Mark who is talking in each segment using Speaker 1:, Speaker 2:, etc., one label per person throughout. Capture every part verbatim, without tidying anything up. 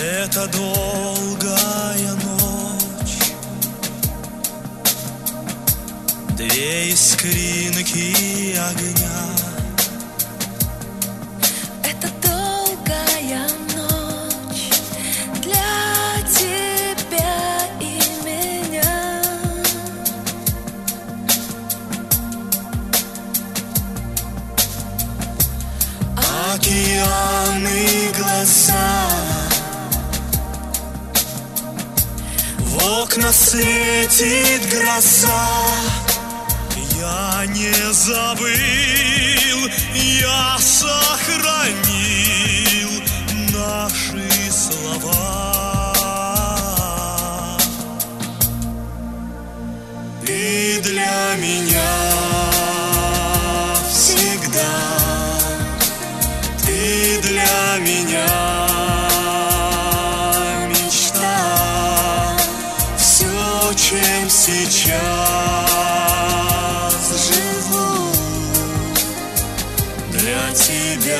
Speaker 1: Это долгая ночь, две искринки огня.
Speaker 2: Это долгая ночь для тебя и меня.
Speaker 1: Океаны глаза, в окна светит гроза. Я не забыл, я сохранил наши слова. Ты для меня всегда, ты для меня мечта, все, чем сейчас живу для тебя.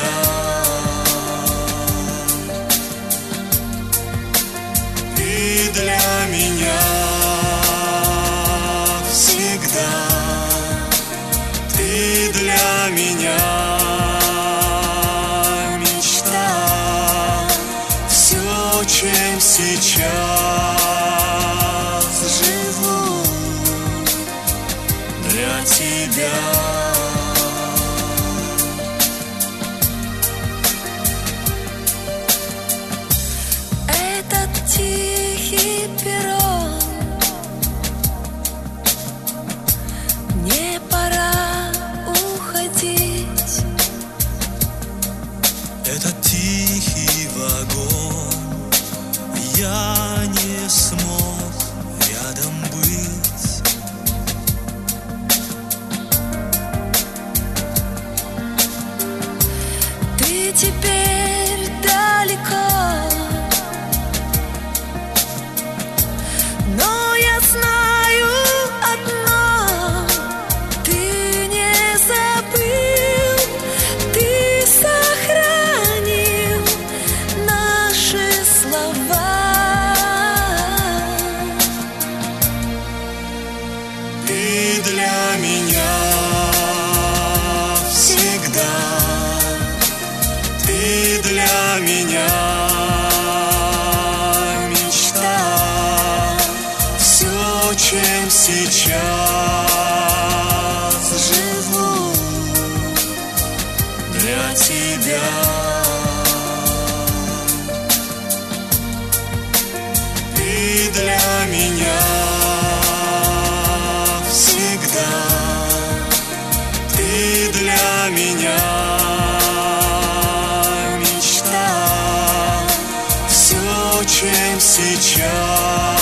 Speaker 1: Ты для меня всегда, ты для меня мечта, все, чем сейчас живу для тебя.
Speaker 2: Этот тихий перрон, мне пора уходить.
Speaker 1: Этот тихий вагон, я не смог рядом быть.
Speaker 2: Ты теперь далеко, но я знаю одно: ты не забыл, ты сохранил наши слова.
Speaker 1: Ты для меня всегда, ты для меня мечта, все, чем сейчас живу для тебя. Ты для меня всегда, ты для меня мечта, все, чем сейчас